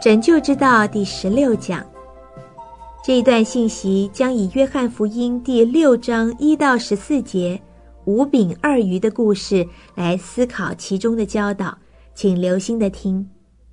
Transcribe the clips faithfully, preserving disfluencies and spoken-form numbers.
拯救之道第十六讲。这一段信息将以约翰福音第六章一到十四节五饼二鱼的故事来思考其中的教导，请留心的听。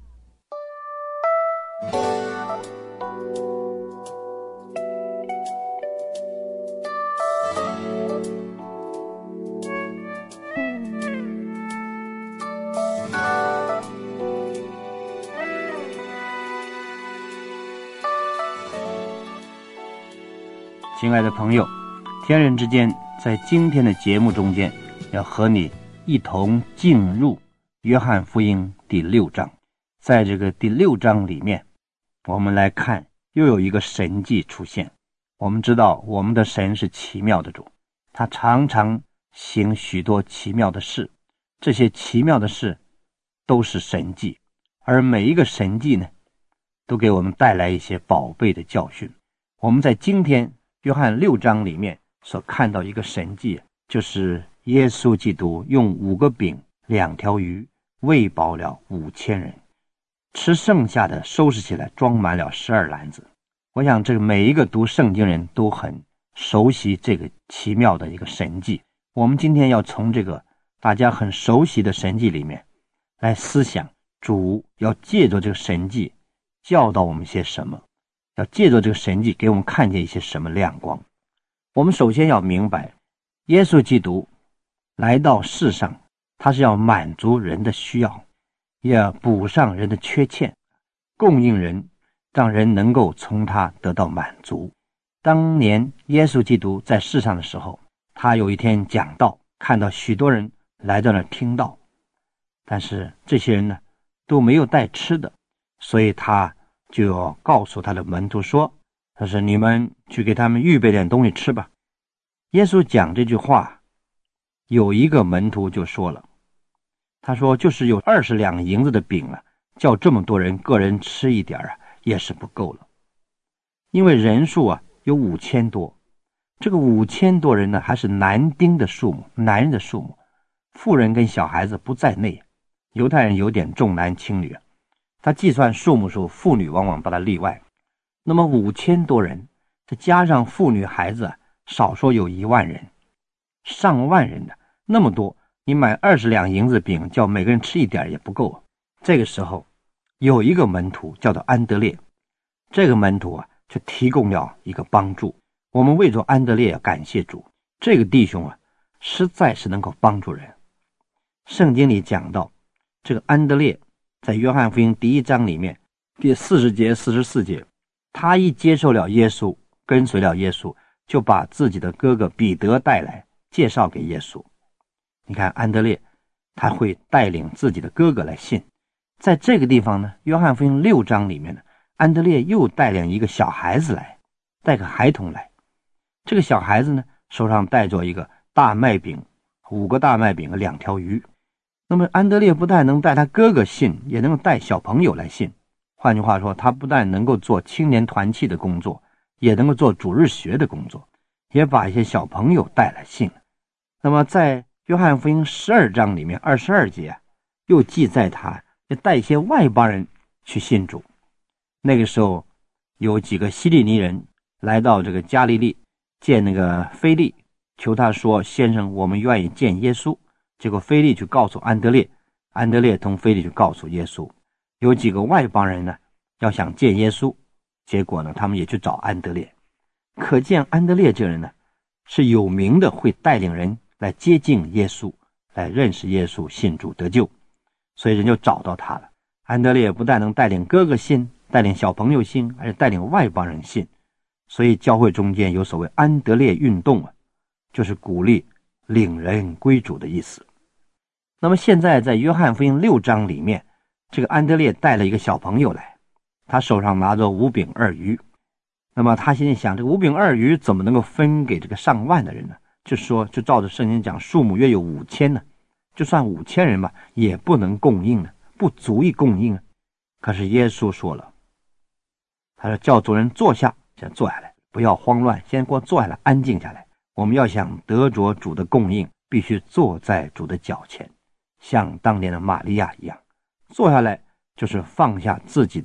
亲爱的朋友，天人之间在今天的节目中间要和你一同进入约翰福音第六章。在这个第六章里面，我们来看又有一个神迹出现。我们知道我们的神是奇妙的主，他常常行许多奇妙的事，这些奇妙的事都是神迹，而每一个神迹呢，都给我们带来一些宝贝的教训。我们在今天约翰六章里面所看到一个神迹，就是耶稣基督用五个饼两条鱼喂饱了五千人，吃剩下的收拾起来装满了十二篮子。我想这个每一个读圣经人都很熟悉这个奇妙的一个神迹。我们今天要从这个大家很熟悉的神迹里面来思想，主要借着这个神迹教导我们些什么，要借着这个神迹给我们看见一些什么亮光。我们首先要明白，耶稣基督来到世上，他是要满足人的需要，也要补上人的缺欠，供应人，让人能够从他得到满足。当年耶稣基督在世上的时候，他有一天讲道，看到许多人来到那儿听道，但是这些人呢都没有带吃的，所以他就要告诉他的门徒说，他说你们去给他们预备点东西吃吧。耶稣讲这句话，有一个门徒就说了，他说就是有二十两银子的饼啊，叫这么多人个人吃一点啊，也是不够了。因为人数啊有五千多，这个五千多人呢还是男丁的数目，男人的数目，妇人跟小孩子不在内。犹太人有点重男轻女，他计算数目时候，妇女往往把它例外。那么五千多人，再加上妇女孩子啊，少说有一万人，上万人的那么多，你买二十两银子饼，叫每个人吃一点也不够。这个时候，有一个门徒叫做安德烈，这个门徒啊，就提供了一个帮助。我们为着安德烈要感谢主，这个弟兄啊，实在是能够帮助人。圣经里讲到，这个安德烈在约翰福音第一章里面第四十节四十四节，他一接受了耶稣，跟随了耶稣，就把自己的哥哥彼得带来介绍给耶稣。你看安德烈他会带领自己的哥哥来信。在这个地方呢，约翰福音六章里面呢，安德烈又带领一个小孩子来，带个孩童来。这个小孩子呢，手上带着一个大麦饼，五个大麦饼和两条鱼。那么安德烈不但能带他哥哥信，也能够带小朋友来信。换句话说，他不但能够做青年团契的工作，也能够做主日学的工作，也把一些小朋友带来信。那么在约翰福音十二章里面二十二节、啊、又记载他要带一些外邦人去信主。那个时候有几个希利尼人来到这个加利利见那个腓利，求他说，先生，我们愿意见耶稣。结果腓利去告诉安德烈，安德烈同腓利去告诉耶稣。有几个外邦人呢要想见耶稣，结果呢他们也去找安德烈。可见安德烈这人呢是有名的，会带领人来接近耶稣，来认识耶稣，信主得救，所以人就找到他了。安德烈不但能带领哥哥信，带领小朋友信，而且带领外邦人信。所以教会中间有所谓安德烈运动啊，就是鼓励领人归主的意思。那么现在在约翰福音六章里面，这个安德烈带了一个小朋友来，他手上拿着五饼二鱼。那么他现在想，这个五饼二鱼怎么能够分给这个上万的人呢？就说就照着圣经讲，数目约有五千呢，就算五千人吧，也不能供应呢，不足以供应啊。可是耶稣说了，他说叫主人坐下，先坐下来，不要慌乱，先给我坐下来，安静下来。我们要想得着主的供应，必须坐在主的脚前，像当年的玛利亚一样。坐下来就是放下自己的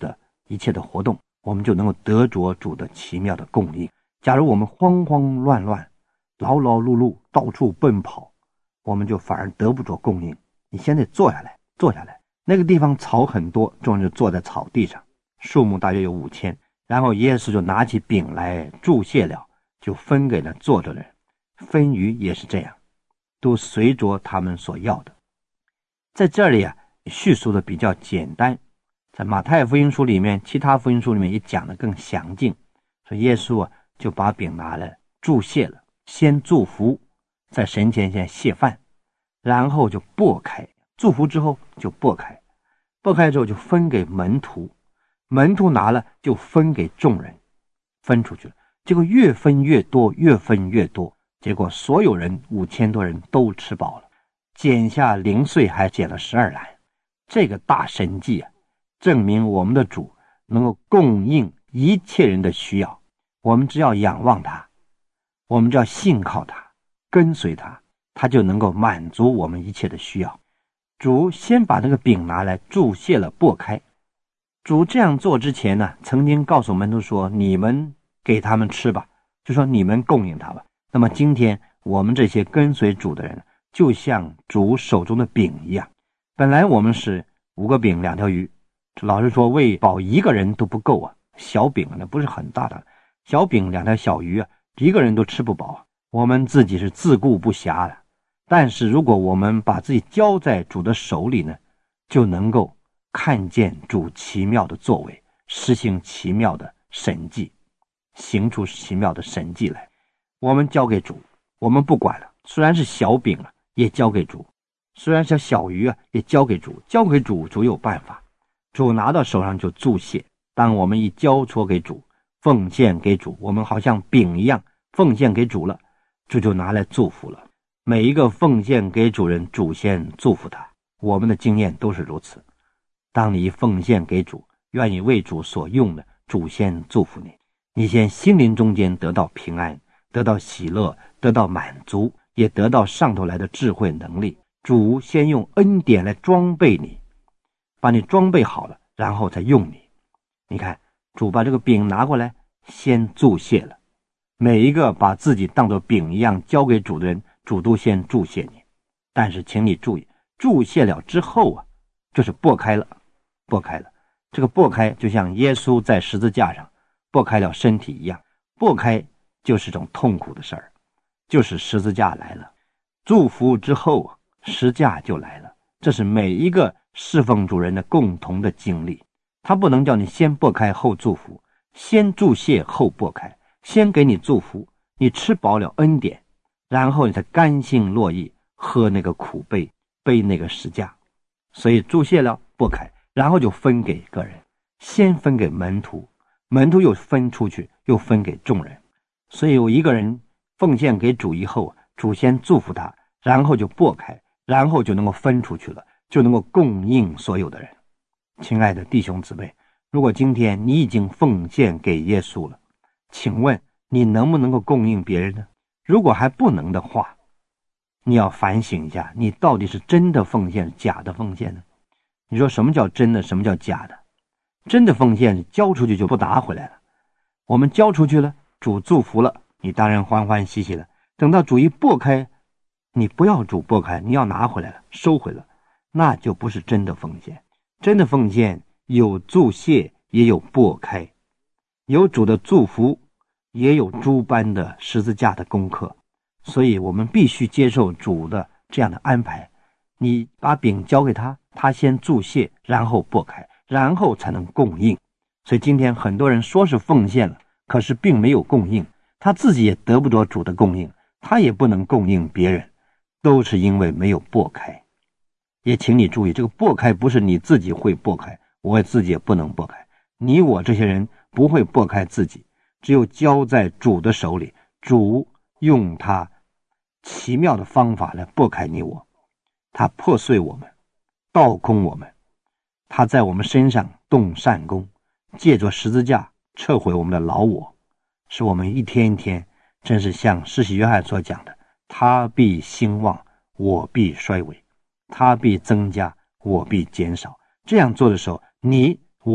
一切的活动，我们就能够得着主的奇妙的供应。假如我们慌慌乱乱、劳劳碌碌、到处奔跑，我们就反而得不着供应。你现在坐下来，坐下来，那个地方草很多，众人就坐在草地上，数目大约有五千。然后耶稣就拿起饼来祝谢了，就分给了坐着的人。分鱼也是这样，都随着他们所要的。在这里啊，叙述的比较简单，在马太福音书里面，其他福音书里面也讲得更详尽。所以耶稣啊，就把饼拿来祝谢了，先祝福，在神前先谢饭，然后就擘开，祝福之后就擘开，擘开之后就分给门徒，门徒拿了就分给众人，分出去了。结果越分越多，越分越多，结果所有人五千多人都吃饱了，减下零碎还减了十二篮。这个大神迹啊，证明我们的主能够供应一切人的需要。我们只要仰望他，我们只要信靠他，跟随他，他就能够满足我们一切的需要。主先把这个饼拿来祝谢了，擘开。主这样做之前呢，曾经告诉门徒说，你们给他们吃吧，就说你们供应他吧。那么今天我们这些跟随主的人，就像主手中的饼一样，本来我们是五个饼两条鱼，老实说喂饱一个人都不够啊，小饼呢不是很大的，小饼两条小鱼啊，一个人都吃不饱。我们自己是自顾不暇的，但是如果我们把自己交在主的手里呢，就能够看见主奇妙的作为，实行奇妙的神迹，行出奇妙的神迹来。我们交给主，我们不管了，虽然是小饼啊，也交给主；虽然是小鱼啊，也交给主。交给主，主有办法。主拿到手上就祝谢。当我们一交托给主，奉献给主，我们好像饼一样奉献给主了，主就拿来祝福了。每一个奉献给主人，主先祝福他。我们的经验都是如此。当你奉献给主，愿意为主所用的，主先祝福你。你先心灵中间得到平安，得到喜乐，得到满足，也得到上头来的智慧能力。主先用恩典来装备你，把你装备好了，然后才用你。你看，主把这个饼拿过来，先祝谢了。每一个把自己当作饼一样交给主的人，主都先祝谢你。但是请你注意，祝谢了之后啊，就是擘开了，擘开了。这个擘开就像耶稣在十字架上擘开了身体一样，擘开就是种痛苦的事儿，就是十字架来了。祝福之后，十字架就来了。这是每一个侍奉主人的共同的经历。他不能叫你先擘开后祝福，先祝谢后擘开，先给你祝福，你吃饱了恩典，然后你才甘心乐意喝那个苦杯，背那个十架。所以祝谢了，擘开，然后就分给个人，先分给门徒，门徒又分出去，又分给众人。所以有一个人奉献给主以后，主先祝福他，然后就擘开，然后就能够分出去了，就能够供应所有的人。亲爱的弟兄姊妹，如果今天你已经奉献给耶稣了，请问你能不能够供应别人呢？如果还不能的话，你要反省一下，你到底是真的奉献，假的奉献呢？你说什么叫真的，什么叫假的？真的奉献交出去就不拿回来了。我们交出去了，主祝福了，你当然欢欢喜喜了。等到主一擘开，你不要主擘开，你要拿回来了，收回了，那就不是真的奉献。真的奉献有祝谢，也有擘开，有主的祝福，也有诸般的十字架的功课。所以我们必须接受主的这样的安排。你把饼交给他，他先祝谢，然后擘开，然后才能供应。所以今天很多人说是奉献了，可是并没有供应，他自己也得不着主的供应，他也不能供应别人，都是因为没有擘开。也请你注意，这个擘开不是你自己会擘开，我自己也不能擘开，你我这些人不会擘开自己，只有交在主的手里，主用他奇妙的方法来擘开你我，他破碎我们，倒空我们，他在我们身上动善功，借着十字架撤回我们的老我，使我们一天一天真是像施洗约翰所讲的，他必兴旺，我必衰微，他必增加，我必减少。这样做的时候，你我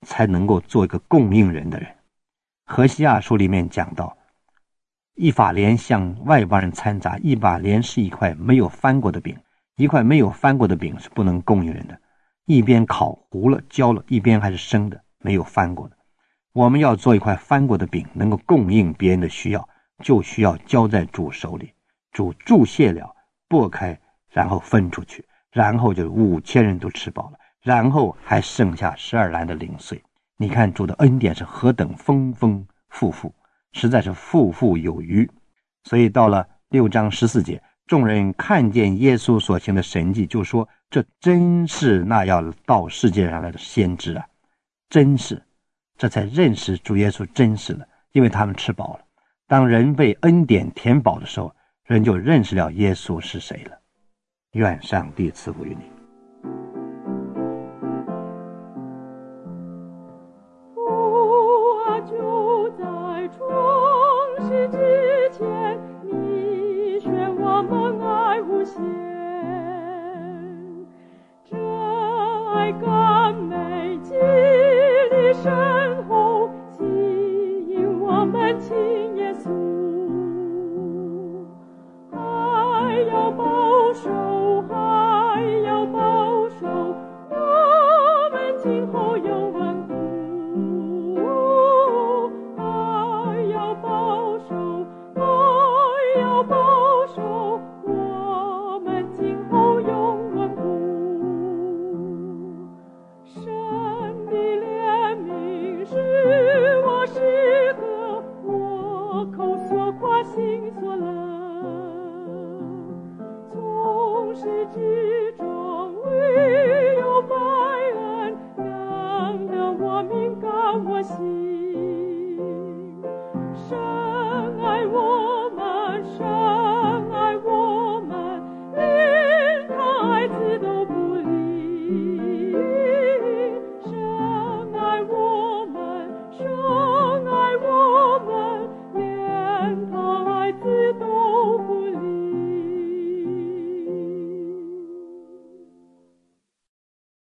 才能够做一个供应人的人。何西阿书里面讲到，以法莲向外邦人掺杂，以法莲是一块没有翻过的饼，一块没有翻过的饼是不能供应人的，一边烤糊了焦了，一边还是生的，没有翻过的。我们要做一块翻过的饼，能够供应别人的需要，就需要交在主手里，主注谢了，剥开，然后分出去，然后就五千人都吃饱了，然后还剩下十二篮的零碎。你看主的恩典是何等丰丰富富，实在是富富有余。所以到了六章十四节，众人看见耶稣所行的神迹，就说这真是那要到世界上来的先知啊，真是，这才认识主耶稣真实了，因为他们吃饱了。当人被恩典填饱的时候，人就认识了耶稣是谁了。愿上帝赐福于你。 甘美激励深厚，吸引我们亲耶稣，还要保守，还要保守，我们今后有稳固，还要保守，还要保守，我们今后有稳固。神的怜悯是我时刻，我口所夸心所乐，从始至终唯有白恩，让得我敏感我心。